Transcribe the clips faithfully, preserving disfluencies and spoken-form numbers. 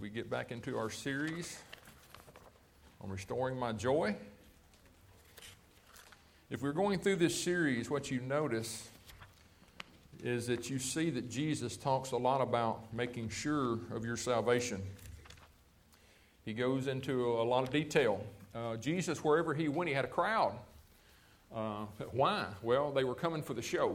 we get back into our series on restoring my joy. If we're going through this series, what you notice is that you see that Jesus talks a lot about making sure of your salvation. He goes into a lot of detail. Uh, Jesus, wherever he went, he had a crowd. Uh, why? Well, they were coming for the show.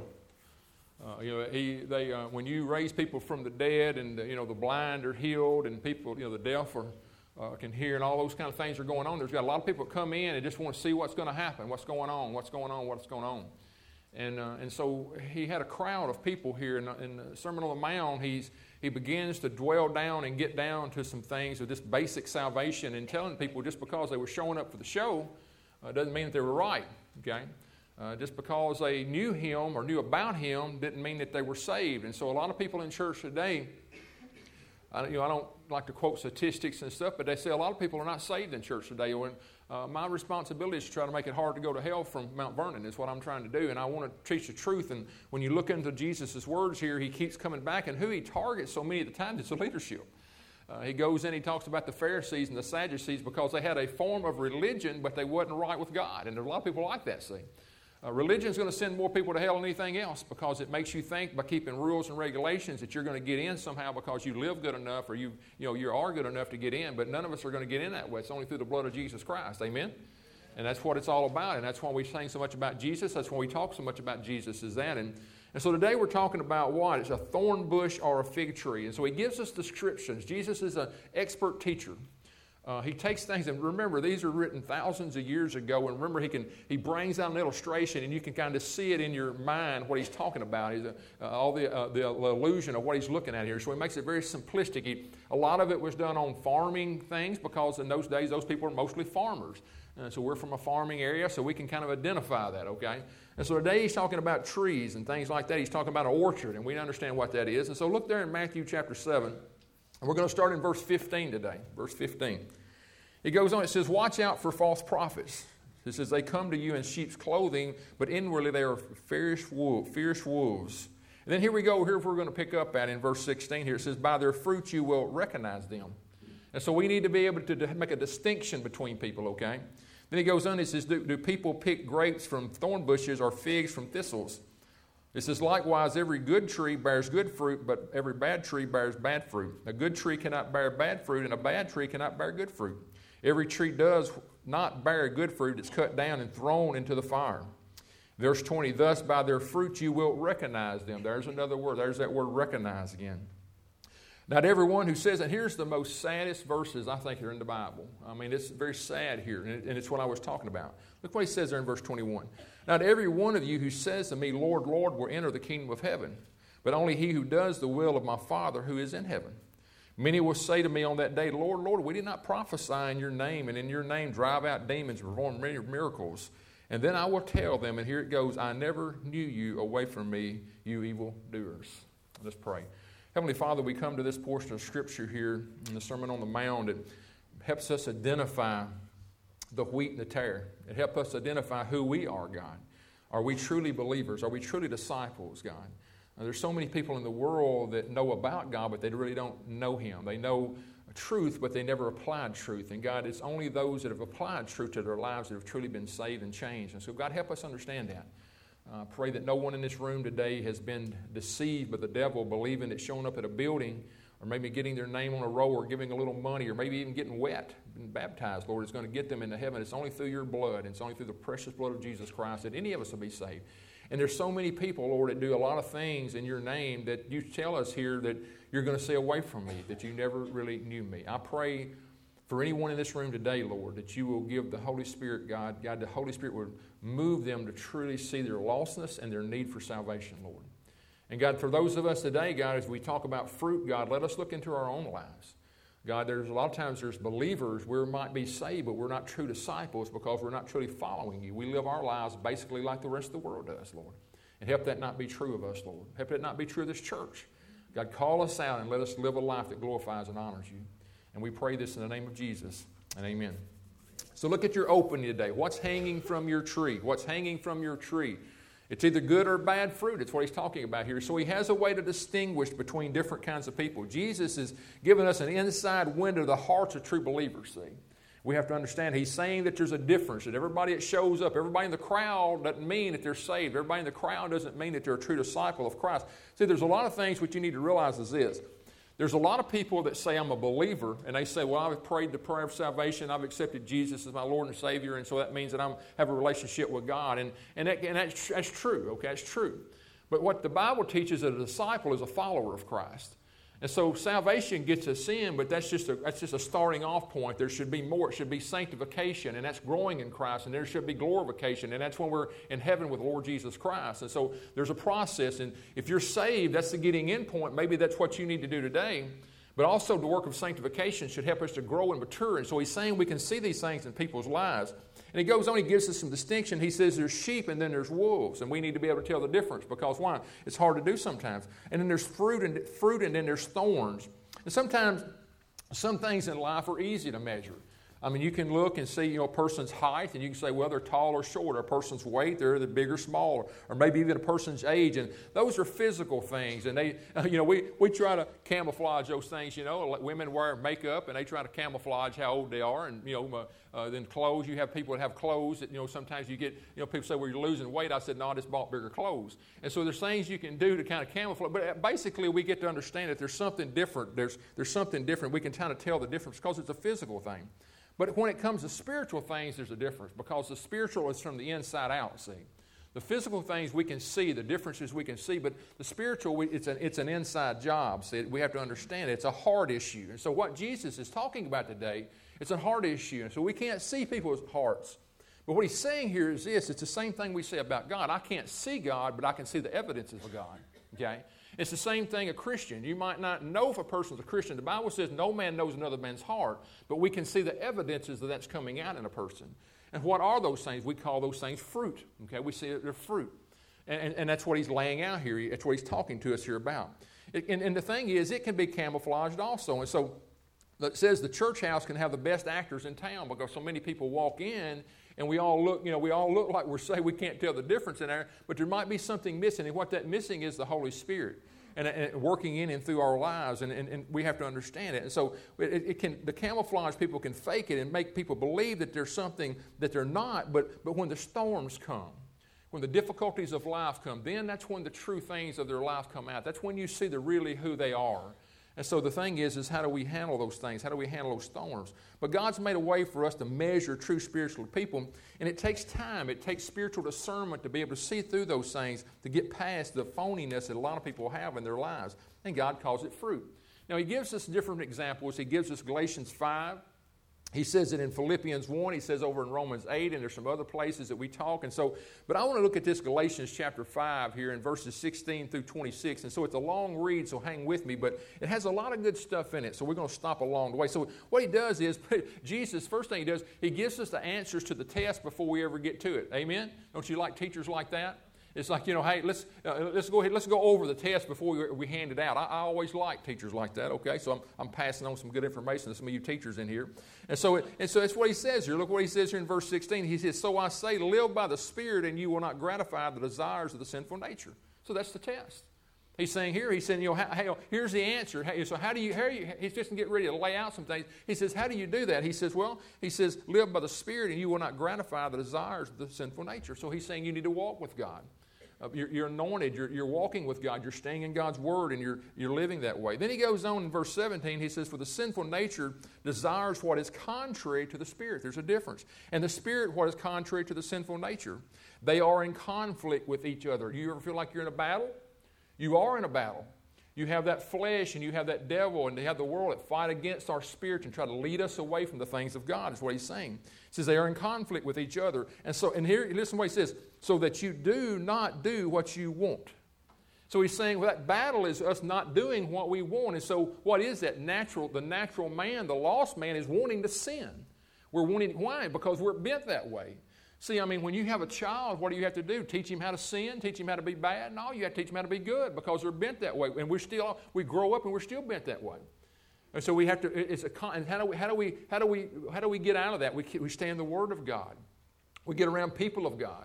Uh, you know, he, they, uh, when you raise people from the dead, and you know the blind are healed, and people, you know, the deaf are, uh, can hear, and all those kind of things are going on. There's got a lot of people that come in and just want to see what's going to happen, what's going on, what's going on, what's going on, and uh, and so he had a crowd of people here. In, in the Sermon on the Mount, he's he begins to dwell down and get down to some things of just basic salvation, and telling people just because they were showing up for the show uh, doesn't mean that they were right. Okay. Uh, just because they knew him or knew about him didn't mean that they were saved. And so a lot of people in church today, I, you know, I don't like to quote statistics and stuff, but they say a lot of people are not saved in church today. When, uh, my responsibility is to try to make it hard to go to hell from Mount Vernon is what I'm trying to do. And I want to teach the truth. And when you look into Jesus' words here, he keeps coming back. And who he targets so many of the times is the leadership. Uh, he goes in, he talks about the Pharisees and the Sadducees because they had a form of religion, but they wasn't right with God. And there's a lot of people like that, see. Uh, religion is going to send more people to hell than anything else because it makes you think by keeping rules and regulations that you're going to get in somehow because you live good enough or you, you know, you are good enough to get in. But none of us are going to get in that way. It's only through the blood of Jesus Christ. Amen? And that's what it's all about. And that's why we sing so much about Jesus. That's why we talk so much about Jesus is that. And, and so today we're talking about what? It's a thorn bush or a fig tree. And so he gives us descriptions. Jesus is an expert teacher. Uh, he takes things, and remember, these are written thousands of years ago, and remember, he can he brings out an illustration, and you can kind of see it in your mind what he's talking about, he's, uh, all the, uh, the illusion of what he's looking at here. So he makes it very simplistic. He, a lot of it was done on farming things because in those days, those people were mostly farmers. Uh, so we're from a farming area, so we can kind of identify that, okay? And so today he's talking about trees and things like that. He's talking about an orchard, and we understand what that is. And so look there in Matthew chapter seven. And we're going to start in verse fifteen today, verse fifteen. It goes on, it says, watch out for false prophets. It says, they come to you in sheep's clothing, but inwardly they are fierce wolves. Fierce wolves. And then here we go, here we're going to pick up at in verse sixteen here. It says, by their fruits you will recognize them. And so we need to be able to make a distinction between people, okay? Then he goes on, it says, do, do people pick grapes from thorn bushes or figs from thistles? It says, likewise, every good tree bears good fruit, but every bad tree bears bad fruit. A good tree cannot bear bad fruit, and a bad tree cannot bear good fruit. Every tree does not bear good fruit. It's cut down and thrown into the fire. Verse twenty, thus by their fruits you will recognize them. There's another word. There's that word recognize again. Not everyone who says, and here's the most saddest verses I think are in the Bible. I mean, it's very sad here, and, it, and it's what I was talking about. Look what he says there in verse twenty-one. Not every one of you who says to me, Lord, Lord, will enter the kingdom of heaven, but only he who does the will of my Father who is in heaven. Many will say to me on that day, Lord, Lord, we did not prophesy in your name, and in your name drive out demons and perform many miracles. And then I will tell them, and here it goes, I never knew you, away from me, you evil doers. Let's pray. Heavenly Father, we come to this portion of Scripture here in the Sermon on the Mount. It helps us identify the wheat and the tare. It helps us identify who we are, God. Are we truly believers? Are we truly disciples, God? Now, there's so many people in the world that know about God, but they really don't know Him. They know truth, but they never applied truth. And God, it's only those that have applied truth to their lives that have truly been saved and changed. And so God, help us understand that. I uh, pray that no one in this room today has been deceived by the devil, believing that showing up at a building or maybe getting their name on a roll or giving a little money or maybe even getting wet and baptized, Lord, is going to get them into heaven. It's only through your blood. It's only through the precious blood of Jesus Christ that any of us will be saved. And there's so many people, Lord, that do a lot of things in your name that you tell us here that you're going to stay away from me, that you never really knew me. I pray for anyone in this room today, Lord, that you will give the Holy Spirit, God, God, the Holy Spirit would move them to truly see their lostness and their need for salvation, Lord. And God, for those of us today, God, as we talk about fruit, God, let us look into our own lives. God, there's a lot of times there's believers we might be saved, but we're not true disciples because we're not truly following you. We live our lives basically like the rest of the world does, Lord. And help that not be true of us, Lord. Help that not be true of this church. God, call us out and let us live a life that glorifies and honors you. And we pray this in the name of Jesus, and amen. So look at your opening today. What's hanging from your tree? What's hanging from your tree? It's either good or bad fruit. It's what he's talking about here. So he has a way to distinguish between different kinds of people. Jesus is giving us an inside window to the hearts of true believers, see. We have to understand he's saying that there's a difference, that everybody that shows up, everybody in the crowd doesn't mean that they're saved. Everybody in the crowd doesn't mean that they're a true disciple of Christ. See, there's a lot of things what you need to realize is this. There's a lot of people that say, I'm a believer, and they say, well, I've prayed the prayer of salvation, I've accepted Jesus as my Lord and Savior, and so that means that I have a relationship with God. And, and, that, and that's, that's true, okay, that's true. But what the Bible teaches that a disciple is a follower of Christ. And so salvation gets us in, but that's just a, that's just a starting off point. There should be more. It should be sanctification, and that's growing in Christ, and there should be glorification, and that's when we're in heaven with Lord Jesus Christ. And so there's a process, and if you're saved, that's the getting in point. Maybe that's what you need to do today. But also the work of sanctification should help us to grow and mature. And so he's saying we can see these things in people's lives. And he goes on, he gives us some distinction. He says there's sheep and then there's wolves. And we need to be able to tell the difference because why? It's hard to do sometimes. And then there's fruit and, fruit and then there's thorns. And sometimes some things in life are easy to measure. I mean, you can look and see, you know, a person's height, and you can say, well, they're tall or short, or a person's weight, they're the big or small, or maybe even a person's age, and those are physical things, and they, you know, we, we try to camouflage those things, you know, women wear makeup, and they try to camouflage how old they are, and, you know, uh, uh, then clothes, you have people that have clothes that, you know, sometimes you get, you know, people say, well, you're losing weight. I said, no, I just bought bigger clothes. And so there's things you can do to kind of camouflage, but basically we get to understand that there's something different, there's, there's something different, we can kind of tell the difference because it's a physical thing. But when it comes to spiritual things, there's a difference because the spiritual is from the inside out, see. The physical things we can see, the differences we can see, but the spiritual, it's an, it's an inside job, see. We have to understand it. It's a heart issue. And so what Jesus is talking about today, it's a heart issue. And so we can't see people's hearts. But what he's saying here is this. It's the same thing we say about God. I can't see God, but I can see the evidences of God, okay? It's the same thing a Christian. You might not know if a person's a Christian. The Bible says no man knows another man's heart, but we can see the evidences that that's coming out in a person. And what are those things? We call those things fruit. Okay, we see that they're fruit. And, and, and that's what he's laying out here. That's what he's talking to us here about. It, and, and the thing is, it can be camouflaged also. And so it says the church house can have the best actors in town because so many people walk in and we all look, you know, we all look like we're saying we can't tell the difference in there, but there might be something missing. And what that missing is the Holy Spirit. And, and working in and through our lives, and, and, and we have to understand it. And so it, it can, the camouflage people can fake it and make people believe that there's something that they're not, but, but when the storms come, when the difficulties of life come, then that's when the true things of their life come out. That's when you see the really who they are. And so the thing is, is how do we handle those things? How do we handle those storms? But God's made a way for us to measure true spiritual people, and it takes time. It takes spiritual discernment to be able to see through those things, to get past the phoniness that a lot of people have in their lives. And God calls it fruit. Now, He gives us different examples. He gives us Galatians five. He says it in Philippians one. He says over in Romans eight, and there's some other places that we talk. And so, but I want to look at this Galatians chapter five here in verses sixteen through twenty-six. And so it's a long read, so hang with me. But it has a lot of good stuff in it, so we're going to stop along the way. So what he does is, Jesus, first thing he does, he gives us the answers to the test before we ever get to it. Amen? Don't you like teachers like that? It's like, you know, hey, let's uh, let's go ahead, let's go over the test before we, we hand it out. I, I always like teachers like that, okay? So I'm, I'm passing on some good information to some of you teachers in here. And so, it, and so that's what he says here. Look what he says here in verse sixteen. He says, so I say, live by the Spirit, and you will not gratify the desires of the sinful nature. So that's the test. He's saying here, he's saying, you know, how, how, here's the answer. How, so how do you, how are you, he's just getting ready to lay out some things. He says, how do you do that? He says, well, he says, live by the Spirit, and you will not gratify the desires of the sinful nature. So he's saying you need to walk with God. Uh, you're, you're anointed, you're, you're walking with God, you're staying in God's Word, and you're, you're living that way. Then he goes on in verse seventeen, he says, for the sinful nature desires what is contrary to the Spirit. There's a difference. And the Spirit, what is contrary to the sinful nature. They are in conflict with each other. Do you ever feel like you're in a battle? You are in a battle. You have that flesh and you have that devil and they have the world that fight against our spirit and try to lead us away from the things of God, is what he's saying. He says they are in conflict with each other. And so, and here, listen to what he says, so that you do not do what you want. So he's saying, well, that battle is us not doing what we want. And so what is that? Natural, the natural man, the lost man is wanting to sin. We're wanting, why? Because we're bent that way. See, I mean, when you have a child, what do you have to do? Teach him how to sin? Teach him how to be bad? No, you have to teach him how to be good because they're bent that way. And we're still, we grow up and we're still bent that way. And so we have to, it's a, and how do we, how do we, how do we, how do we get out of that? We, we stay in the Word of God. We get around people of God.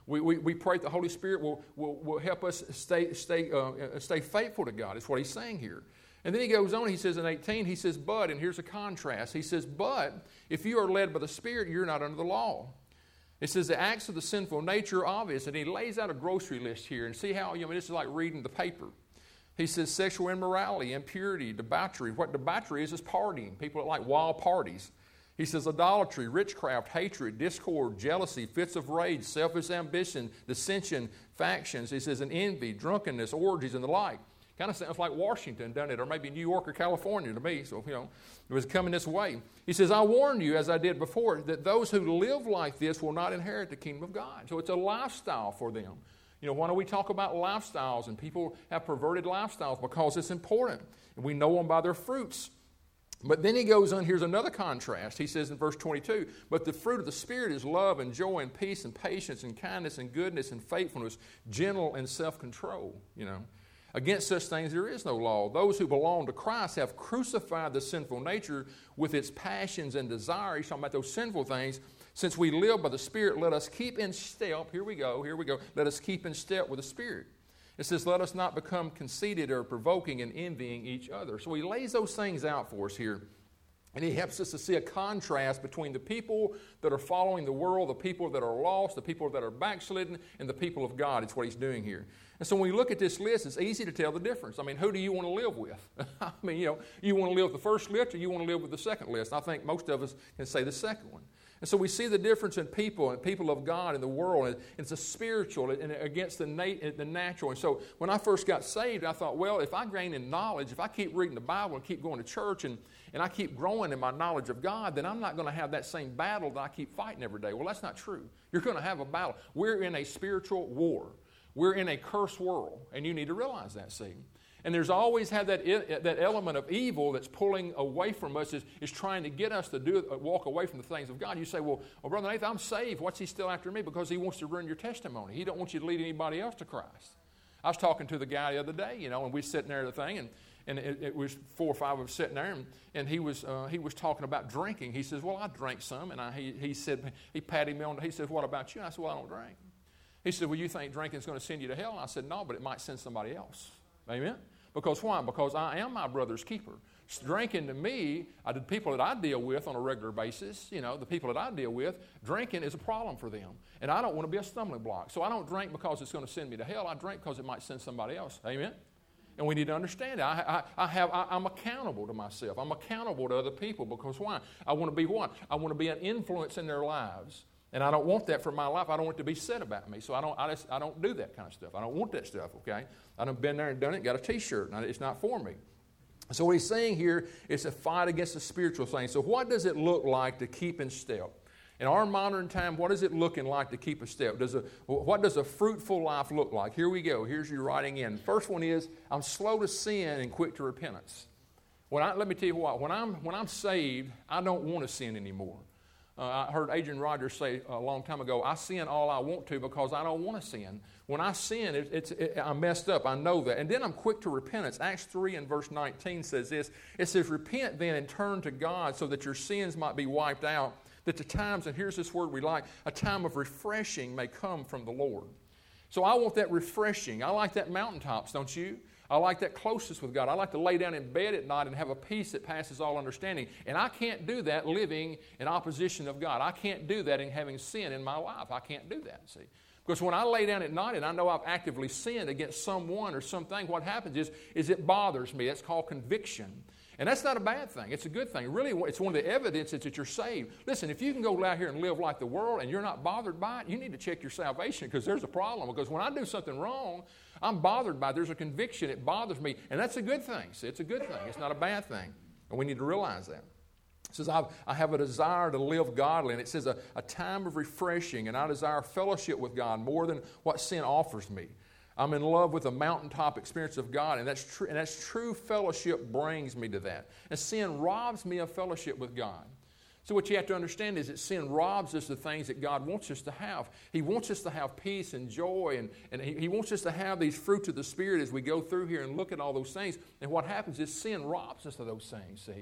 We, we, we pray that the Holy Spirit will, will, will help us stay, stay, uh, stay faithful to God. That's what he's saying here. And then he goes on, he says in eighteen, he says, but, and here's a contrast. He says, but if you are led by the Spirit, you're not under the law. It says the acts of the sinful nature are obvious. And he lays out a grocery list here. And see how, you know, this is like reading the paper. He says sexual immorality, impurity, debauchery. What debauchery is is partying. People that like wild parties. He says idolatry, witchcraft, hatred, discord, jealousy, fits of rage, selfish ambition, dissension, factions. He says an envy, drunkenness, orgies, and the like. Kind of sounds like Washington, doesn't it? Or maybe New York or California to me. So, you know, it was coming this way. He says, I warn you, as I did before, that those who live like this will not inherit the kingdom of God. So it's a lifestyle for them. You know, why don't we talk about lifestyles? And people have perverted lifestyles because it's important. And we know them by their fruits. But then he goes on, here's another contrast. He says in verse twenty-two, but the fruit of the Spirit is love and joy and peace and patience and kindness and goodness and faithfulness, gentle and self-control, you know. Against such things there is no law. Those who belong to Christ have crucified the sinful nature with its passions and desires. He's talking about those sinful things. Since we live by the Spirit, let us keep in step. Here we go, here we go. Let us keep in step with the Spirit. It says, let us not become conceited or provoking and envying each other. So he lays those things out for us here. And he helps us to see a contrast between the people that are following the world, the people that are lost, the people that are backslidden, and the people of God. It's what he's doing here. And so when we look at this list, it's easy to tell the difference. I mean, who do you want to live with? I mean, you know, you want to live with the first list or you want to live with the second list? I think most of us can say the second one. And so we see the difference in people and people of God in the world. And it's a spiritual and against the, nat- the natural. And so when I first got saved, I thought, well, if I gain in knowledge, if I keep reading the Bible and keep going to church and, and I keep growing in my knowledge of God, then I'm not going to have that same battle that I keep fighting every day. Well, that's not true. You're going to have a battle. We're in a spiritual war. We're in a cursed world, and you need to realize that, see. And there's always had that, that element of evil that's pulling away from us, is, is trying to get us to do walk away from the things of God. You say, well, well, Brother Nathan, I'm saved. What's he still after me? Because he wants to ruin your testimony. He don't want you to lead anybody else to Christ. I was talking to the guy the other day, you know, and we were sitting there at the thing, and, and it, it was four or five of us sitting there, and, and he was uh, he was talking about drinking. He says, well, I drank some, and I, he, he said, he patted me on the, he said, what about you? And I said, well, I don't drink. He said, well, you think drinking is going to send you to hell? And I said, no, but it might send somebody else. Amen? Because why? Because I am my brother's keeper. Drinking to me, I, the people that I deal with on a regular basis, you know, the people that I deal with, drinking is a problem for them. And I don't want to be a stumbling block. So I don't drink because it's going to send me to hell. I drink because it might send somebody else. Amen? And we need to understand that. I, I, I have, I, I'm accountable to myself. I'm accountable to other people because why? I want to be what? I want to be an influence in their lives. And I don't want that for my life. I don't want it to be said about me. So I don't I, just, I don't do that kind of stuff. I don't want that stuff, okay? I've been there and done it, got a T-shirt. And it's not for me. So what he's saying here is a fight against the spiritual thing. So what does it look like to keep in step? In our modern time, what is it looking like to keep a step? Does a, what does a fruitful life look like? Here we go. Here's your writing in. First one is, I'm slow to sin and quick to repentance. When I, let me tell you what, when I'm, when I'm saved, I don't want to sin anymore. Uh, I heard Adrian Rogers say a long time ago, I sin all I want to because I don't want to sin. When I sin, it, it's, it, I'm messed up. I know that. And then I'm quick to repentance. Acts three and verse nineteen says this. It says, repent then and turn to God so that your sins might be wiped out, that the times, and here's this word we like, a time of refreshing may come from the Lord. So I want that refreshing. I like that mountaintops, don't you? I like that closeness with God. I like to lay down in bed at night and have a peace that passes all understanding. And I can't do that living in opposition of God. I can't do that in having sin in my life. I can't do that, see. Because when I lay down at night and I know I've actively sinned against someone or something, what happens is, is it bothers me. That's called conviction. And that's not a bad thing. It's a good thing. Really, it's one of the evidences that you're saved. Listen, if you can go out here and live like the world and you're not bothered by it, you need to check your salvation because there's a problem. Because when I do something wrong, I'm bothered by it. There's a conviction. It bothers me. And that's a good thing. See, it's a good thing. It's not a bad thing. And we need to realize that. It says, I've, I have a desire to live godly. And it says, a, a time of refreshing. And I desire fellowship with God more than what sin offers me. I'm in love with the mountaintop experience of God, and that's true. And that's true fellowship brings me to that. And sin robs me of fellowship with God. So what you have to understand is that sin robs us of the things that God wants us to have. He wants us to have peace and joy, and, and he, he wants us to have these fruits of the Spirit as we go through here and look at all those things. And what happens is sin robs us of those things, see.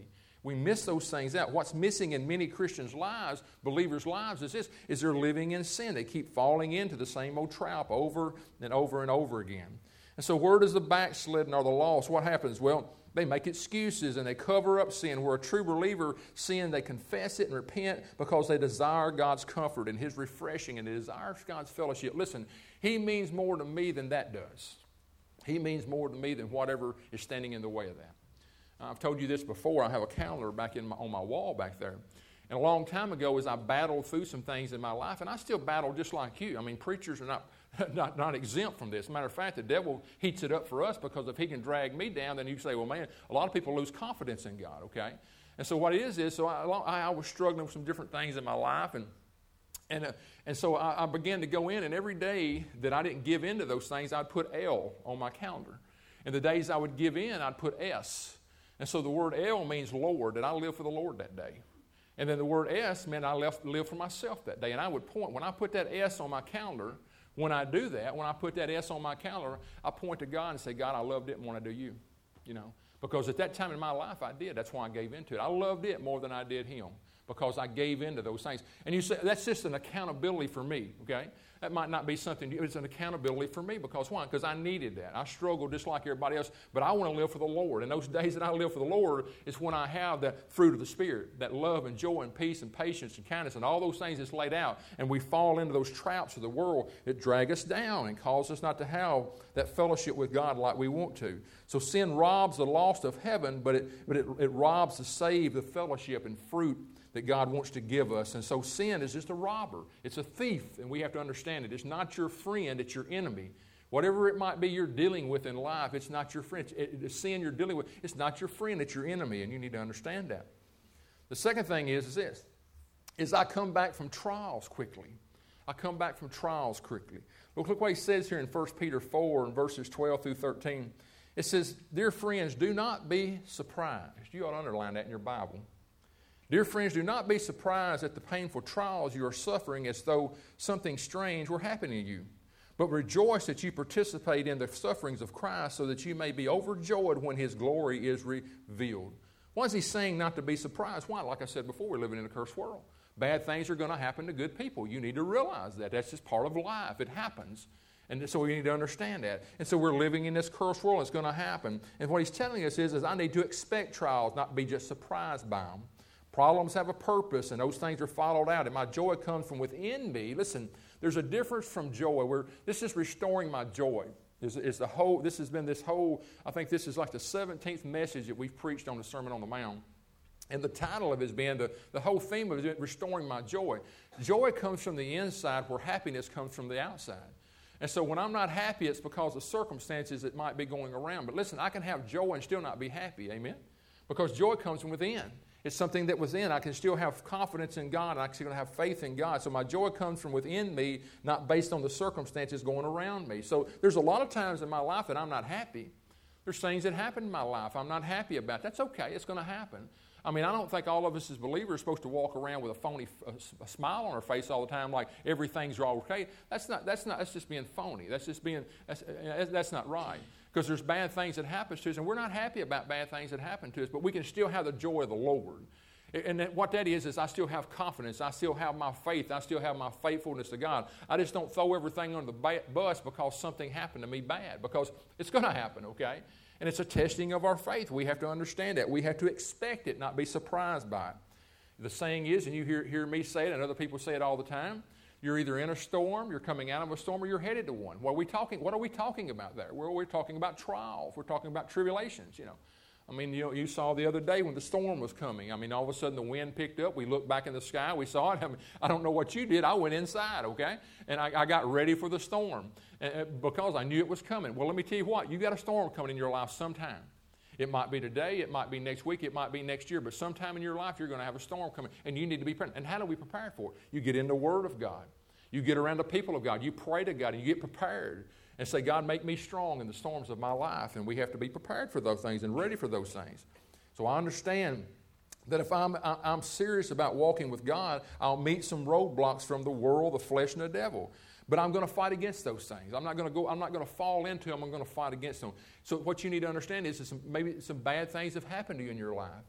We miss those things out. What's missing in many Christians' lives, believers' lives, is this, is they're living in sin. They keep falling into the same old trap over and over and over again. And so where does the backslidden or the lost, what happens? Well, they make excuses and they cover up sin. Where a true believer sin, they confess it and repent because they desire God's comfort and His refreshing and they desire God's fellowship. Listen, He means more to me than that does. He means more to me than whatever is standing in the way of that. I've told you this before. I have a calendar back in my, on my wall back there. And a long time ago, as I battled through some things in my life, and I still battle just like you. I mean, preachers are not, not, not exempt from this. As a matter of fact, the devil heats it up for us because if he can drag me down, then you say, well, man, a lot of people lose confidence in God, okay? And so what it is is, so I, I was struggling with some different things in my life, and and uh, and so I, I began to go in, and every day that I didn't give in to those things, I'd put L on my calendar. And the days I would give in, I'd put S. And so the word L means Lord, that I live for the Lord that day. And then the word S meant I left, live for myself that day. And I would point, when I put that S on my calendar, when I do that, when I put that S on my calendar, I point to God and say, God, I loved it more than I do you. You know, because at that time in my life, I did. That's why I gave into it. I loved it more than I did Him because I gave into those things. And you say, that's just an accountability for me, okay? That might not be something, it's an accountability for me because why? Because I needed that. I struggled just like everybody else, but I want to live for the Lord. And those days that I live for the Lord is when I have that fruit of the Spirit, that love and joy and peace and patience and kindness and all those things that's laid out. And we fall into those traps of the world that drag us down and cause us not to have that fellowship with God like we want to. So sin robs the lost of heaven, but it, but it, it robs the saved, the fellowship and fruit that God wants to give us. And so sin is just a robber. It's a thief, and we have to understand it. It's not your friend, it's your enemy. Whatever it might be you're dealing with in life, it's not your friend. It, the sin you're dealing with, it's not your friend, it's your enemy, and you need to understand that. The second thing is, is this, is I come back from trials quickly. I come back from trials quickly. Look, look what he says here in First Peter four, in verses twelve through thirteen. It says, dear friends, do not be surprised. You ought to underline that in your Bible. Dear friends, do not be surprised at the painful trials you are suffering as though something strange were happening to you. But rejoice that you participate in the sufferings of Christ so that you may be overjoyed when His glory is revealed. Why is he saying not to be surprised? Why? Like I said before, we're living in a cursed world. Bad things are going to happen to good people. You need to realize that. That's just part of life. It happens. And so we need to understand that. And so we're living in this cursed world. It's going to happen. And what he's telling us is, is I need to expect trials, not be just surprised by them. Problems have a purpose, and those things are followed out. And my joy comes from within me. Listen, there's a difference from joy. Where this is restoring my joy. Is, is the whole. This has been this whole. I think this is like the seventeenth message that we've preached on the Sermon on the Mount. And the title of it has been, the, the whole theme of it, restoring my joy. Joy comes from the inside where happiness comes from the outside. And so when I'm not happy, it's because of circumstances that might be going around. But listen, I can have joy and still not be happy. Amen? Because joy comes from within. It's something that was in. I can still have confidence in God. I can still have faith in God. So my joy comes from within me, not based on the circumstances going around me. So there's a lot of times in my life that I'm not happy. There's things that happen in my life I'm not happy about. That's okay. It's going to happen. I mean, I don't think all of us as believers are supposed to walk around with a phony a, a smile on our face all the time like everything's all okay. That's not, that's not, that's just being phony. That's just being, that's, that's not right. Because there's bad things that happen to us, and we're not happy about bad things that happen to us, but we can still have the joy of the Lord. And that, what that is, is I still have confidence. I still have my faith. I still have my faithfulness to God. I just don't throw everything under the bus because something happened to me bad, because it's going to happen, okay? And it's a testing of our faith. We have to understand that. We have to expect it, not be surprised by it. The saying is, and you hear, hear me say it, and other people say it all the time, you're either in a storm, you're coming out of a storm, or you're headed to one. What are we talking, what are we talking about there? Well, we're talking about trials. We're talking about tribulations, you know. I mean, you know, you saw the other day when the storm was coming. I mean, all of a sudden the wind picked up. We looked back in the sky. We saw it. I mean, I don't know what you did. I went inside, okay? And I, I got ready for the storm and, because I knew it was coming. Well, let me tell you what. You got a storm coming in your life sometime. It might be today. It might be next week. It might be next year. But sometime in your life you're going to have a storm coming, and you need to be prepared. And how do we prepare for it? You get in the Word of God. You get around the people of God. You pray to God, and you get prepared and say, God, make me strong in the storms of my life. And we have to be prepared for those things and ready for those things. So I understand that if I'm, I'm serious about walking with God, I'll meet some roadblocks from the world, the flesh, and the devil. But I'm going to fight against those things. I'm not going to go. I'm not going to fall into them. I'm going to fight against them. So what you need to understand is that some, maybe some bad things have happened to you in your life.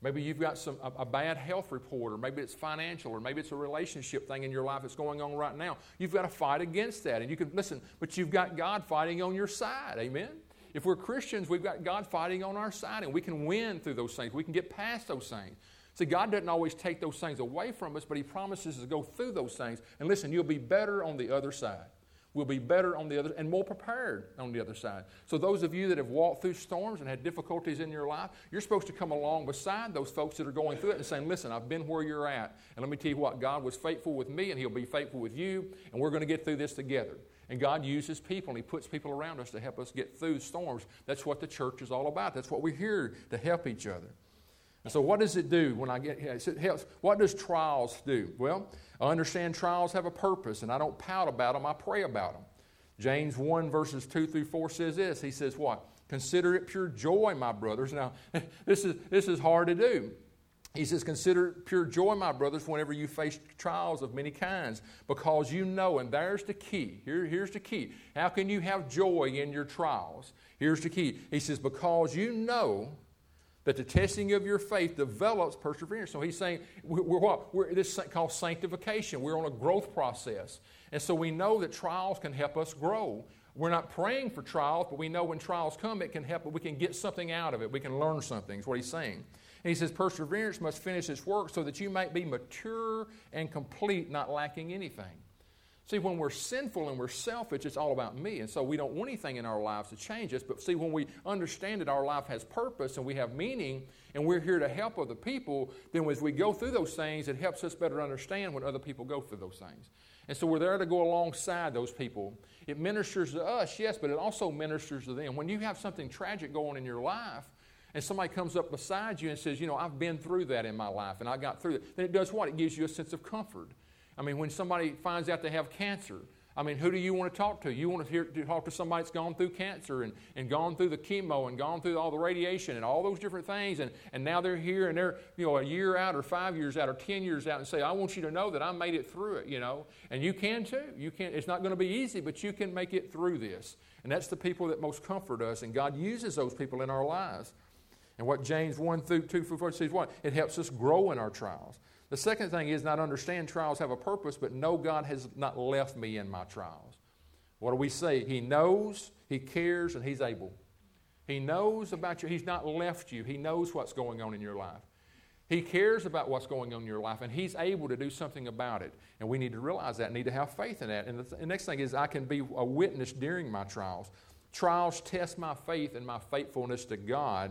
Maybe you've got some a, a bad health report, or maybe it's financial, or maybe it's a relationship thing in your life that's going on right now. You've got to fight against that. And you can, listen, but you've got God fighting on your side. Amen? If we're Christians, we've got God fighting on our side, and we can win through those things. We can get past those things. See, God doesn't always take those things away from us, but He promises to go through those things. And listen, you'll be better on the other side. We'll be better on the other and more prepared on the other side. So those of you that have walked through storms and had difficulties in your life, you're supposed to come along beside those folks that are going through it and saying, listen, I've been where you're at. And let me tell you what, God was faithful with me, and He'll be faithful with you, and we're going to get through this together. And God uses people, and He puts people around us to help us get through storms. That's what the church is all about. That's what we're here to help each other. And so what does it do when I get here? It helps. What does trials do? Well, I understand trials have a purpose, and I don't pout about them. I pray about them. James one verses two through four says this. He says what? Consider it pure joy, my brothers. Now, this is, this is hard to do. He says, consider it pure joy, my brothers, whenever you face trials of many kinds, because you know, and there's the key. Here, here's the key. How can you have joy in your trials? Here's the key. He says, because you know that the testing of your faith develops perseverance. So he's saying, we're, we're what? We're, this is called sanctification. We're on a growth process. And so we know that trials can help us grow. We're not praying for trials, but we know when trials come, it can help. We can get something out of it. We can learn something, is what he's saying. And he says, perseverance must finish its work so that you might be mature and complete, not lacking anything. See, when we're sinful and we're selfish, it's all about me. And so we don't want anything in our lives to change us. But see, when we understand that our life has purpose and we have meaning and we're here to help other people, then as we go through those things, it helps us better understand when other people go through those things. And so we're there to go alongside those people. It ministers to us, yes, but it also ministers to them. When you have something tragic going on in your life, and somebody comes up beside you and says, you know, I've been through that in my life, and I got through it, then it does what? It gives you a sense of comfort. I mean, when somebody finds out they have cancer, I mean, who do you want to talk to? You want to, hear, to talk to somebody that's gone through cancer and, and gone through the chemo and gone through all the radiation and all those different things, and, and now they're here and they're, you know, a year out or five years out or ten years out and say, I want you to know that I made it through it, you know. And you can too. You can. It's not going to be easy, but you can make it through this. And that's the people that most comfort us, and God uses those people in our lives. And what James one through two through four says, what? It helps us grow in our trials. The second thing is not understand trials have a purpose, but know God has not left me in my trials. What do we say? He knows, He cares, and He's able. He knows about you. He's not left you. He knows what's going on in your life. He cares about what's going on in your life, and He's able to do something about it. And we need to realize that, need to have faith in that. And the, th- the next thing is I can be a witness during my trials. Trials test my faith and my faithfulness to God,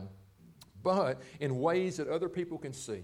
but in ways that other people can see.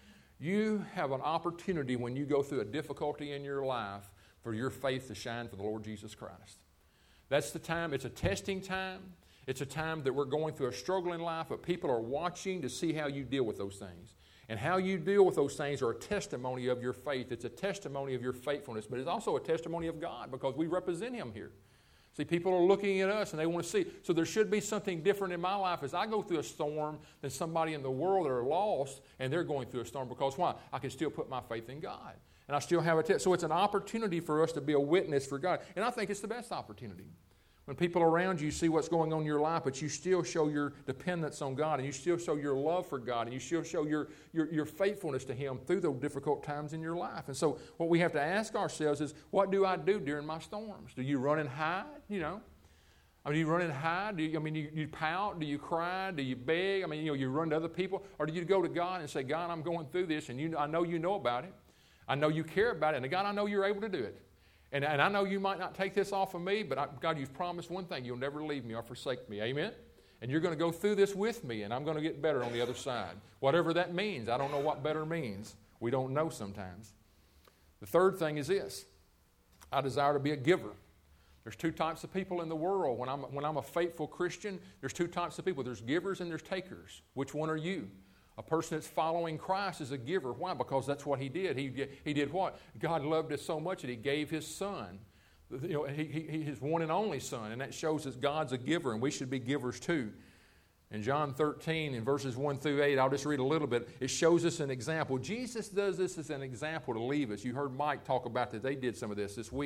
You have an opportunity when you go through a difficulty in your life for your faith to shine for the Lord Jesus Christ. That's the time. It's a testing time. It's a time that we're going through a struggle in life, but people are watching to see how you deal with those things. And how you deal with those things are a testimony of your faith. It's a testimony of your faithfulness, but it's also a testimony of God because we represent Him here. See, people are looking at us and they want to see. So there should be something different in my life as I go through a storm than somebody in the world that are lost and they're going through a storm. Because why? I can still put my faith in God. And I still have a test. So it's an opportunity for us to be a witness for God. And I think it's the best opportunity. When people around you see what's going on in your life, but you still show your dependence on God, and you still show your love for God, and you still show your, your, your faithfulness to Him through those difficult times in your life. And so what we have to ask ourselves is, what do I do during my storms? Do you run and hide? You know, I mean, do you run and hide? Do you, I mean, you, you pout? Do you cry? Do you beg? I mean, you know, you run to other people? Or do you go to God and say, God, I'm going through this, and you, I know you know about it. I know you care about it, and God, I know you're able to do it. And, and I know you might not take this off of me, but I, God, you've promised one thing. You'll never leave me or forsake me. Amen? And you're going to go through this with me, and I'm going to get better on the other side. Whatever that means. I don't know what better means. We don't know sometimes. The third thing is this. I desire to be a giver. There's two types of people in the world. When I'm, when I'm a faithful Christian, there's two types of people. There's givers and there's takers. Which one are you? A person that's following Christ is a giver. Why? Because that's what He did. He, he did what? God loved us so much that He gave His Son. You know, he, he, His one and only Son. And that shows that God's a giver, and we should be givers too. In John thirteen, in verses one through eight, I'll just read a little bit. It shows us an example. Jesus does this as an example to leave us. You heard Mike talk about that. They did some of this this week.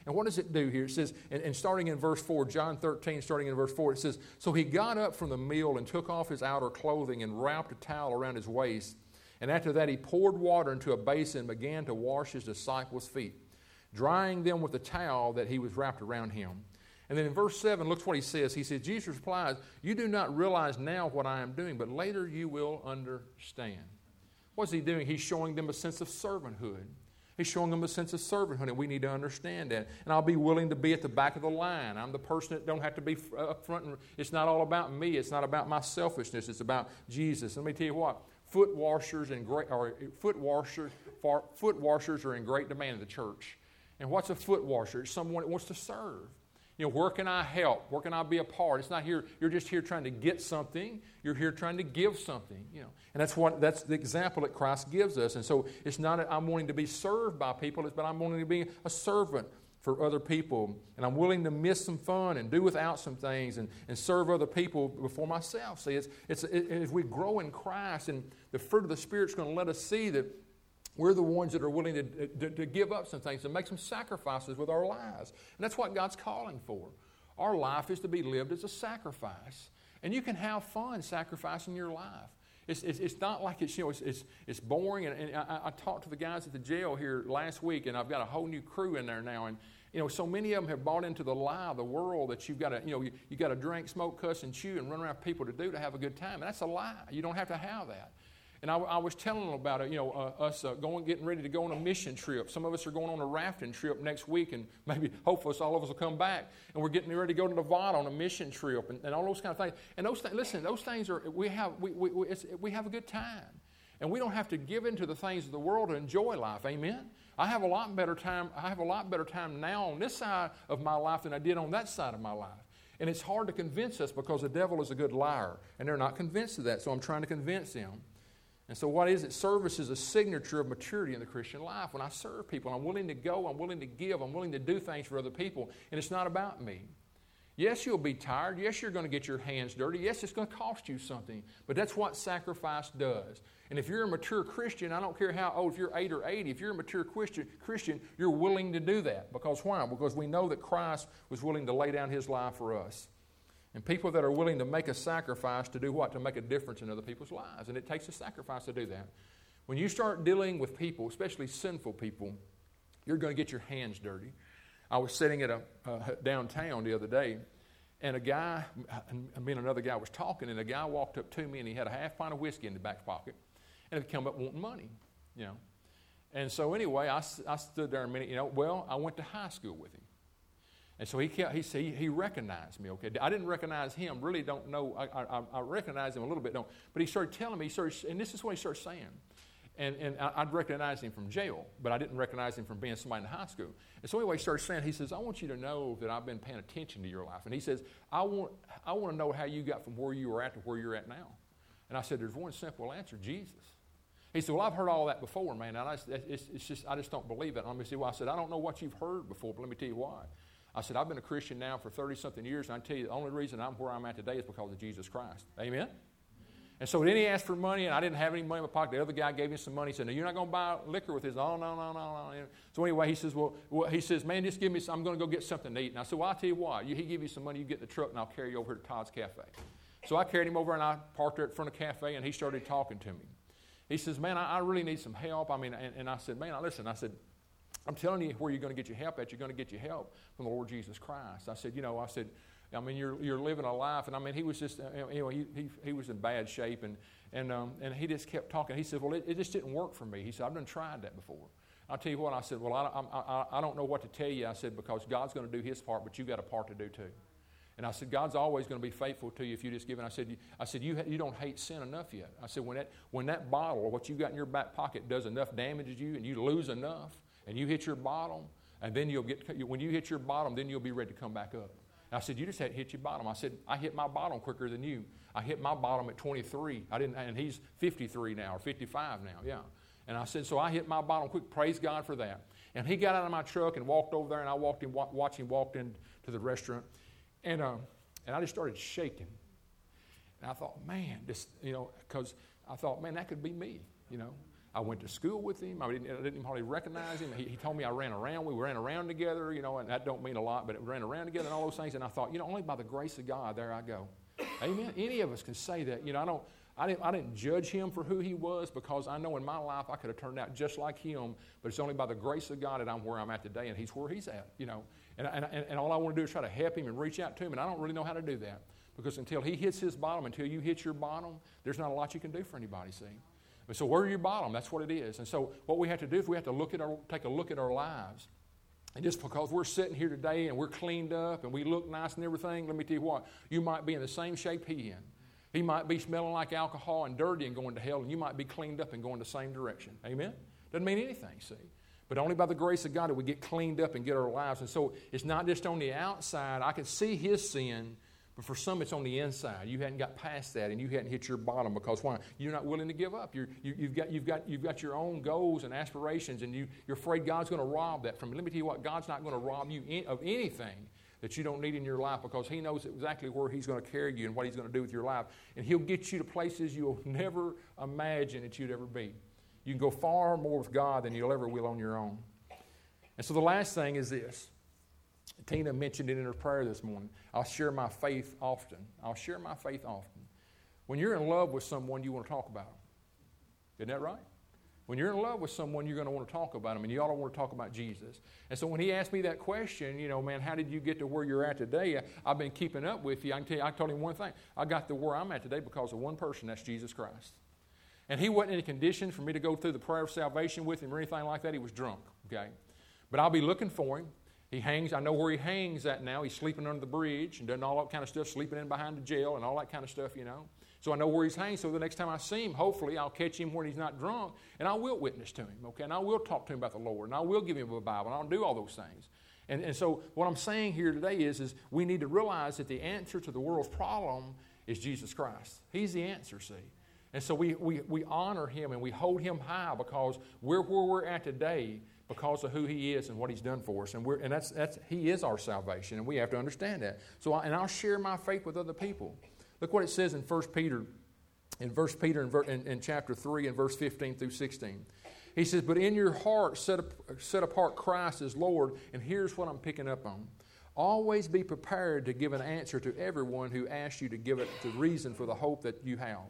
And what does it do here? It says, and, and starting in verse four, John thirteen, starting in verse four, it says, so he got up from the meal and took off his outer clothing and wrapped a towel around his waist. And after that he poured water into a basin and began to wash his disciples' feet, drying them with the towel that he was wrapped around him. And then in verse seven, look what he says. He says, Jesus replies, you do not realize now what I am doing, but later you will understand. What's he doing? He's showing them a sense of servanthood. He's showing them a sense of servanthood, and we need to understand that. And I'll be willing to be at the back of the line. I'm the person that don't have to be up front. And it's not all about me. It's not about my selfishness. It's about Jesus. Let me tell you what. Foot washers and great, or foot washers, foot washers are in great demand in the church. And what's a foot washer? It's someone that wants to serve. You know, where can I help? Where can I be a part? It's not here, you're just here trying to get something. You're here trying to give something, you know. And that's what that's the example that Christ gives us. And so it's not that I'm wanting to be served by people, but I'm wanting to be a servant for other people. And I'm willing to miss some fun and do without some things and, and serve other people before myself. See, it's, it's, it, as we grow in Christ, and the fruit of the Spirit's going to let us see that we're the ones that are willing to, to, to give up some things and make some sacrifices with our lives. And that's what God's calling for. Our life is to be lived as a sacrifice. And you can have fun sacrificing your life. It's, it's, it's not like it's, you know, it's, it's, it's boring. And, and I, I talked to the guys at the jail here last week, and I've got a whole new crew in there now. And, you know, so many of them have bought into the lie of the world that you've got to, you know, you, you got to drink, smoke, cuss, and chew and run around people to do to have a good time. And that's a lie. You don't have to have that. And I, I was telling them about it, you know, uh, us uh, going, getting ready to go on a mission trip. Some of us are going on a rafting trip next week, and maybe, hopefully, all of us will come back. And we're getting ready to go to Nevada on a mission trip, and, and all those kind of things. And those things, listen, those things are, we have, we, we, we, it's, we have a good time. And we don't have to give in to the things of the world to enjoy life. Amen? I have a lot better time, I have a lot better time now on this side of my life than I did on that side of my life. And it's hard to convince us because the devil is a good liar, and they're not convinced of that, so I'm trying to convince them. And so what is it? Service is a signature of maturity in the Christian life. When I serve people, I'm willing to go, I'm willing to give, I'm willing to do things for other people, and it's not about me. Yes, you'll be tired. Yes, you're going to get your hands dirty. Yes, it's going to cost you something, but that's what sacrifice does. And if you're a mature Christian, I don't care how old, if you're eight or eighty, if you're a mature Christian, Christian, you're willing to do that. Because why? Because we know that Christ was willing to lay down His life for us. And people that are willing to make a sacrifice to do what? To make a difference in other people's lives. And it takes a sacrifice to do that. When you start dealing with people, especially sinful people, you're going to get your hands dirty. I was sitting at a uh, downtown the other day, and a guy, and me and another guy was talking, and a guy walked up to me, and he had a half pint of whiskey in the back pocket, and he come up wanting money, you know. And so anyway, I, I stood there a minute, you know, well, I went to high school with him. And so he he he, he recognized me. Okay, I didn't recognize him. Really, don't know. I I, I recognized him a little bit. Don't. But he started telling me. He started, and this is what he started saying. And and I, I'd recognized him from jail, but I didn't recognize him from being somebody in high school. And so anyway, he started saying. He says, "I want you to know that I've been paying attention to your life." And he says, "I want I want to know how you got from where you were at to where you're at now." And I said, "There's one simple answer: Jesus." He said, "Well, I've heard all that before, man. And I, it's, it's just I just don't believe it." And let me see why. I said, "I don't know what you've heard before, but let me tell you why." I said, I've been a Christian now for thirty-something years, and I tell you, the only reason I'm where I'm at today is because of Jesus Christ. Amen? And so then he asked for money, and I didn't have any money in my pocket. The other guy gave me some money. He said, no, you're not going to buy liquor with this. Oh, no, no, no, no. So anyway, he says, well, well he says, man, just give me some. I'm going to go get something to eat. And I said, well, I'll tell you what. You, he give you some money, you get in the truck, and I'll carry you over to Todd's Cafe. So I carried him over, and I parked there in front of the cafe, and he started talking to me. He says, man, I, I really need some help. I mean, and, and I said, man, listen, I said, I'm telling you where you're going to get your help at. You're going to get your help from the Lord Jesus Christ. I said, you know, I said, I mean, you're you're living a life, and I mean, he was just, you know, he he, he was in bad shape, and and um, and he just kept talking. He said, well, it, it just didn't work for me. He said, I've done tried that before. I'll tell you what. I said, well, I I I, I don't know what to tell you. I said, because God's going to do His part, but you got a part to do too. And I said, God's always going to be faithful to you if you just give it. I said, you, I said, you you don't hate sin enough yet. I said, when that when that bottle or what you got in your back pocket does enough damage to you, and you lose enough, and you hit your bottom, and then you'll get, when you hit your bottom, then you'll be ready to come back up. And I said, you just had to hit your bottom. I said, I hit my bottom quicker than you. I hit my bottom at twenty-three. I didn't, and he's fifty-three now, or fifty-five now, yeah. And I said, so I hit my bottom quick. Praise God for that. And he got out of my truck and walked over there, and I walked in, watched him walk into the restaurant, and um, and I just started shaking. And I thought, man, this, you know, because I thought, man, that could be me, you know. I went to school with him. I didn't, I didn't hardly recognize him. He, he told me I ran around. We ran around together, you know, and that don't mean a lot, but we ran around together and all those things. And I thought, you know, only by the grace of God, there I go. Amen. Any of us can say that. You know, I don't. I didn't, I didn't judge him for who he was, because I know in my life I could have turned out just like him, but it's only by the grace of God that I'm where I'm at today, and he's where he's at, you know. And, and, and all I want to do is try to help him and reach out to him, and I don't really know how to do that, because until he hits his bottom, until you hit your bottom, there's not a lot you can do for anybody, see. And so where's your bottom? That's what it is. And so what we have to do is we have to look at our, take a look at our lives. And just because we're sitting here today and we're cleaned up and we look nice and everything, let me tell you what, you might be in the same shape he in. He might be smelling like alcohol and dirty and going to hell, and you might be cleaned up and going the same direction. Amen? Doesn't mean anything, see. But only by the grace of God do we get cleaned up and get our lives. And so it's not just on the outside. I can see his sin, but for some it's on the inside. You hadn't got past that, and you hadn't hit your bottom, because why? You're not willing to give up. You're, you, you've, got, you've, got, you've got your own goals and aspirations, and you, you're afraid God's going to rob that from you. Let me tell you what, God's not going to rob you in, of anything that you don't need in your life, because he knows exactly where he's going to carry you and what he's going to do with your life. And he'll get you to places you'll never imagine that you'd ever be. You can go far more with God than you'll ever will on your own. And so the last thing is this. Tina mentioned it in her prayer this morning. I'll share my faith often. I'll share my faith often. When you're in love with someone, you want to talk about them. Isn't that right? When you're in love with someone, you're going to want to talk about them, and you ought to want to talk about Jesus. And so when he asked me that question, you know, man, how did you get to where you're at today? I've been keeping up with you. I can tell you, I told him one thing. I got to where I'm at today because of one person, that's Jesus Christ. And he wasn't in a condition for me to go through the prayer of salvation with him or anything like that. He was drunk, okay? But I'll be looking for him. He hangs, I know where he hangs at now. He's sleeping under the bridge and doing all that kind of stuff, sleeping in behind the jail and all that kind of stuff, you know. So I know where he's hanging, so the next time I see him, hopefully I'll catch him when he's not drunk, and I will witness to him, okay? And I will talk to him about the Lord, and I will give him a Bible, and I'll do all those things. And, and so what I'm saying here today is, is we need to realize that the answer to the world's problem is Jesus Christ. He's the answer, see. And so we, we, we honor him and we hold him high because we're where we're at today because of who he is and what he's done for us. And, we're, and that's, that's, he is our salvation, and we have to understand that. So I, and I'll share my faith with other people. Look what it says in First Peter, in First Peter in, in, in chapter three and verse fifteen through sixteen. He says, but in your heart set, up, set apart Christ as Lord, and here's what I'm picking up on. Always be prepared to give an answer to everyone who asks you to give it the reason for the hope that you have.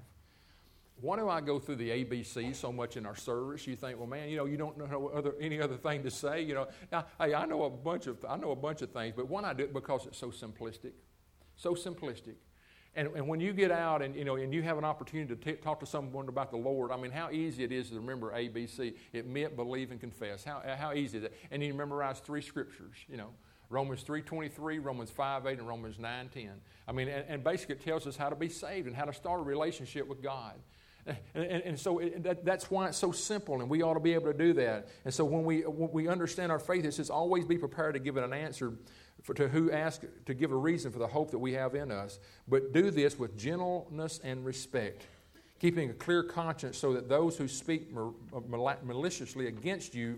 Why do I go through the A B C so much in our service? You think, well, man, you know, you don't know other, any other thing to say. You know, now, hey, I know a bunch of I know a bunch of things, but why I do it because it's so simplistic, so simplistic. And, and when you get out and you know and you have an opportunity to t- talk to someone about the Lord, I mean, how easy it is to remember A B C. Admit, believe, and confess. How how easy is it? And you memorize three scriptures. You know, Romans three twenty-three, Romans five eight, and Romans nine ten. I mean, and, and basically it tells us how to be saved and how to start a relationship with God. And, and, and so it, that, that's why it's so simple, and we ought to be able to do that. And so when we when we understand our faith, it says always be prepared to give it an answer for, to who asks, to give a reason for the hope that we have in us. But do this with gentleness and respect, keeping a clear conscience so that those who speak mal- maliciously against you,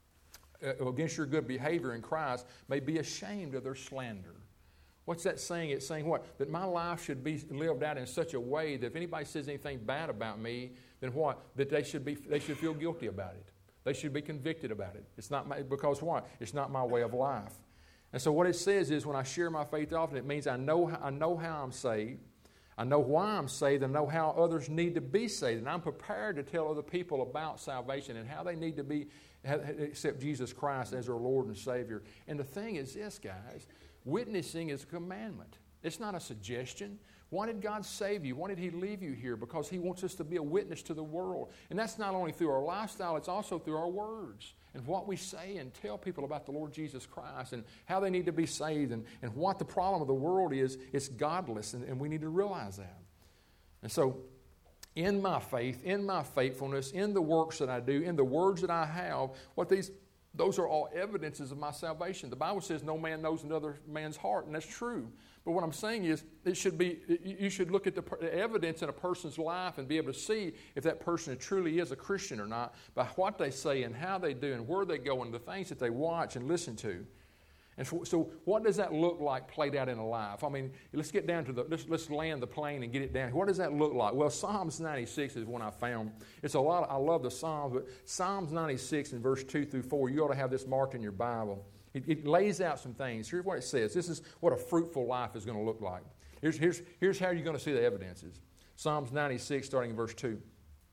uh, against your good behavior in Christ, may be ashamed of their slander. What's that saying? It's saying what? That my life should be lived out in such a way that if anybody says anything bad about me, then what? That they should be they should feel guilty about it. They should be convicted about it. It's not my, because what? It's not my way of life. And so what it says is when I share my faith often, it means I know I know how I'm saved. I know why I'm saved. I know how others need to be saved. And I'm prepared to tell other people about salvation and how they need to be accept Jesus Christ as their Lord and Savior. And the thing is this, guys. Witnessing is a commandment. It's not a suggestion. Why did God save you? Why did he leave you here? Because he wants us to be a witness to the world. And that's not only through our lifestyle, it's also through our words and what we say and tell people about the Lord Jesus Christ and how they need to be saved and, and what the problem of the world is. It's godless, and, and we need to realize that. And so in my faith, in my faithfulness, in the works that I do, in the words that I have, what these Those are all evidences of my salvation. The Bible says no man knows another man's heart, and that's true. But what I'm saying is it should be, you should look at the evidence in a person's life and be able to see if that person truly is a Christian or not by what they say and how they do and where they go and the things that they watch and listen to. And so, so what does that look like played out in a life? I mean, let's get down to the, let's, let's land the plane and get it down. What does that look like? Well, Psalms ninety-six is one I found. It's a lot, of, I love the Psalms, but Psalms ninety-six in verse two through four, you ought to have this marked in your Bible. It, it lays out some things. Here's what it says. This is what a fruitful life is going to look like. Here's, here's, here's how you're going to see the evidences. Psalms ninety-six, starting in verse two.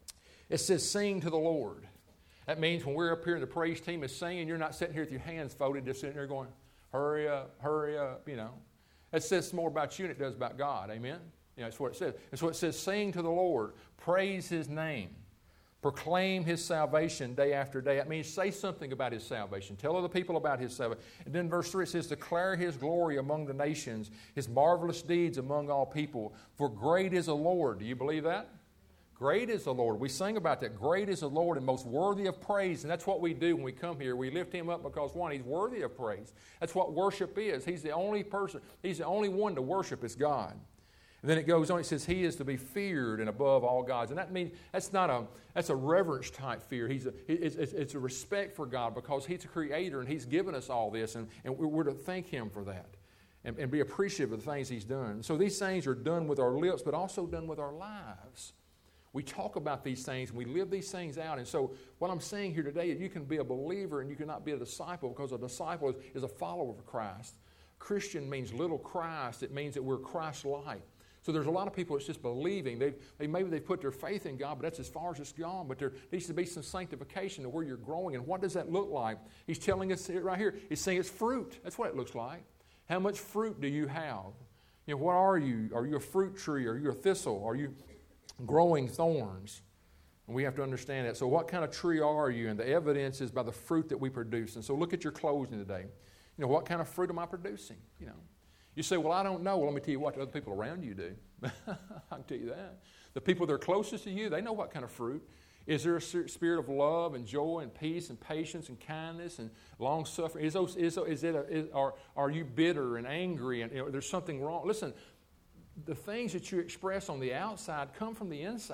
It says, sing to the Lord. That means when we're up here and the praise team is singing, you're not sitting here with your hands folded, just sitting there going, hurry up, hurry up, you know. It says more about you than it does about God, amen? You know, that's what it says. And so it says, sing to the Lord, praise His name, proclaim His salvation day after day. That means say something about His salvation. Tell other people about His salvation. And then verse three, it says, declare His glory among the nations, His marvelous deeds among all people. For great is the Lord. Do you believe that? Great is the Lord. We sing about that. Great is the Lord and most worthy of praise. And that's what we do when we come here. We lift Him up because, one, He's worthy of praise. That's what worship is. He's the only person, He's the only one to worship is God. And then it goes on, it says, He is to be feared and above all gods. And that means, that's not a, that's a reverence type fear. He's a, it's, it's a respect for God because He's a creator and He's given us all this. And, and we're to thank Him for that and, and be appreciative of the things He's done. So these things are done with our lips, but also done with our lives. We talk about these things and we live these things out. And so what I'm saying here today is you can be a believer and you cannot be a disciple because a disciple is, is a follower of Christ. Christian means little Christ. It means that we're Christ-like. So there's a lot of people that's just believing. They've, they maybe they've put their faith in God, but that's as far as it's gone. But there needs to be some sanctification to where you're growing. And what does that look like? He's telling us it right here. He's saying it's fruit. That's what it looks like. How much fruit do you have? You know, what are you? Are you a fruit tree? Are you a thistle? Are you growing thorns? And we have to understand that. So what kind of tree are you? And the evidence is by the fruit that we produce. And so look at your closing today. You know, what kind of fruit am I producing? You know, you say, well, I don't know. Well, let me tell you what the other people around you do. I can tell you that. The people that are closest to you, they know what kind of fruit. Is there a spirit of love and joy and peace and patience and kindness and long suffering? Is, those, is, is it a, is, are, are you bitter and angry and you know, there's something wrong? Listen, the things that you express on the outside come from the inside.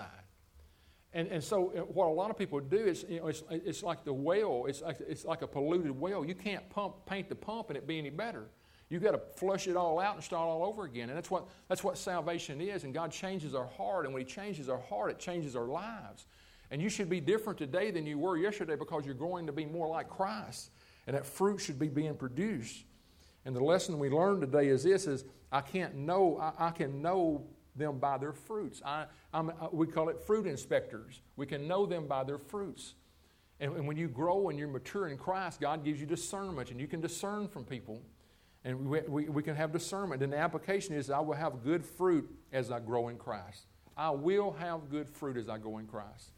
And, and so what a lot of people do is, you know, it's, it's like the well. It's like, it's like a polluted well. You can't pump, paint the pump and it be any better. You've got to flush it all out and start all over again. And that's what, that's what salvation is. And God changes our heart. And when He changes our heart, it changes our lives. And you should be different today than you were yesterday because you're going to be more like Christ. And that fruit should be being produced. And the lesson we learned today is this, is I can't know, I, I can know them by their fruits. I, I'm, I, we call it fruit inspectors. We can know them by their fruits. And, and when you grow and you're mature in Christ, God gives you discernment, and you can discern from people. And we, we, we can have discernment. And the application is I will have good fruit as I grow in Christ. I will have good fruit as I go in Christ.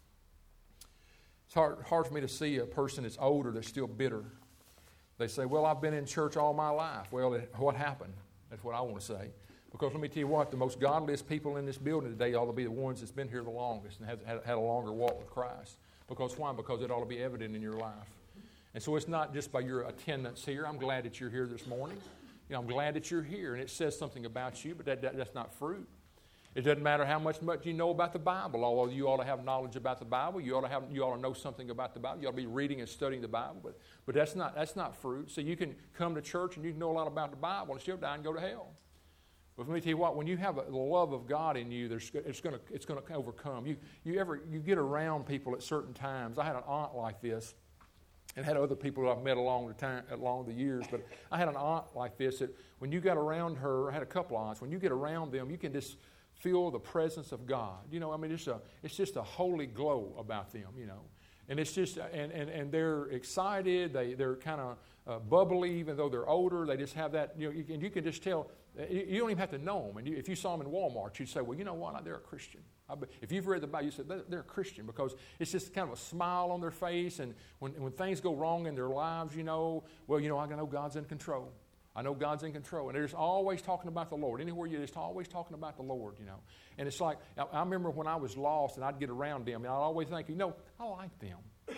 It's hard, hard for me to see a person that's older that's still bitter. They say, well, I've been in church all my life. Well, it, what happened? That's what I want to say. Because let me tell you what, the most godliest people in this building today ought to be the ones that's been here the longest and have had, had a longer walk with Christ. Because why? Because it ought to be evident in your life. And so it's not just by your attendance here. I'm glad that you're here this morning. You know, I'm glad that you're here, and it says something about you, but that, that, that's not fruit. It doesn't matter how much, much you know about the Bible. Although you ought to have knowledge about the Bible, you ought to have, you ought to know something about the Bible. You ought to be reading and studying the Bible. But, but that's not that's not fruit. So you can come to church and you can know a lot about the Bible and still die and go to hell. But let me tell you what: when you have the love of God in you, there's, it's going to it's going to overcome. You you ever you get around people at certain times. I had an aunt like this, and had other people that I've met along the time along the years. But I had an aunt like this that when you got around her, I had a couple aunts. When you get around them, you can just feel the presence of God. You know, I mean, it's a it's just a holy glow about them. You know, and it's just and and, and they're excited. They they're kind of uh, bubbly, even though they're older. They just have that. You know, you can, you can just tell. You don't even have to know them. And you, if you saw them in Walmart, you'd say, well, you know what? They're a Christian. If you've read the Bible, you say they're, they're a Christian because it's just kind of a smile on their face. And when, when things go wrong in their lives, you know, well, you know, I know God's in control. I know God's in control. And they're just always talking about the Lord. Anywhere you're just always talking about the Lord, you know. And it's like, I, I remember when I was lost and I'd get around them, and I'd always think, you know, I like them.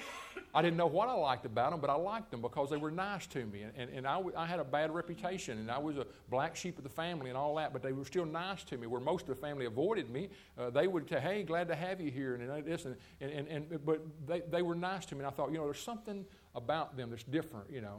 I didn't know what I liked about them, but I liked them because they were nice to me. And, and, and I, I had a bad reputation, and I was a black sheep of the family and all that, but they were still nice to me. Where most of the family avoided me, uh, they would say, hey, glad to have you here, and, and this, and, and, and, but they, they were nice to me. And I thought, you know, there's something about them that's different, you know.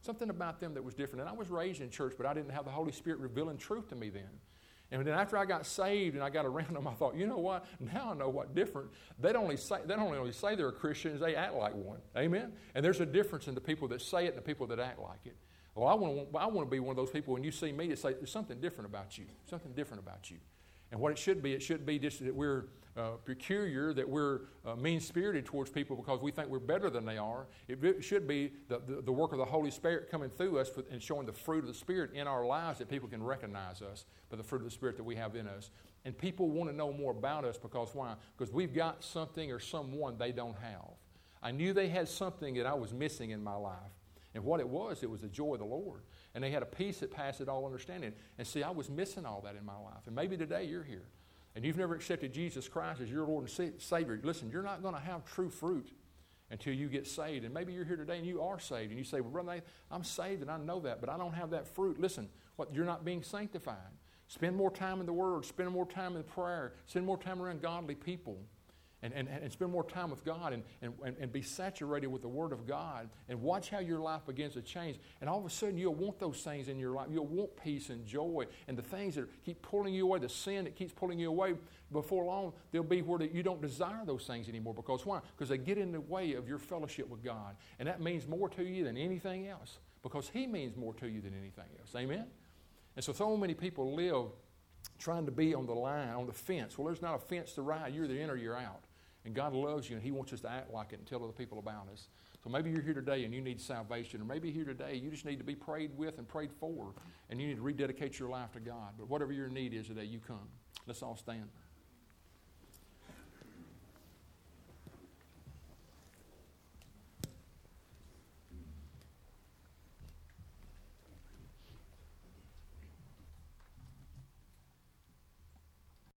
Something about them that was different. And I was raised in church, but I didn't have the Holy Spirit revealing truth to me then. And then after I got saved and I got around them, I thought, you know what? Now I know what different. They don't only say, they don't only say they're Christians, they act like one. Amen? And there's a difference in the people that say it and the people that act like it. Well, I want to, I want to be one of those people when you see me to say there's something different about you. Something different about you. And what it should be, it should be just that we're uh, peculiar, that we're uh, mean-spirited towards people because we think we're better than they are. It, it should be the, the, the work of the Holy Spirit coming through us for, and showing the fruit of the Spirit in our lives that people can recognize us by the fruit of the Spirit that we have in us. And people want to know more about us because why? Because we've got something or someone they don't have. I knew they had something that I was missing in my life. And what it was, it was the joy of the Lord. And they had a peace that passed all understanding. And see, I was missing all that in my life. And maybe today you're here. And you've never accepted Jesus Christ as your Lord and Savior. Listen, you're not going to have true fruit until you get saved. And maybe you're here today and you are saved. And you say, well, Brother Nathan, I'm saved and I know that, but I don't have that fruit. Listen, what, you're not being sanctified. Spend more time in the Word. Spend more time in prayer. Spend more time around godly people. And, and, and spend more time with God and, and, and be saturated with the Word of God and watch how your life begins to change. And all of a sudden, you'll want those things in your life. You'll want peace and joy and the things that keep pulling you away, the sin that keeps pulling you away. Before long, they'll be where you don't desire those things anymore. Because why? Because they get in the way of your fellowship with God. And that means more to you than anything else because He means more to you than anything else. Amen? And so, so many people live trying to be on the line, on the fence. Well, there's not a fence to ride. You're either in or you're out. And God loves you, and He wants us to act like it and tell other people about us. So maybe you're here today and you need salvation, or maybe here today you just need to be prayed with and prayed for, and you need to rededicate your life to God. But whatever your need is today, you come. Let's all stand.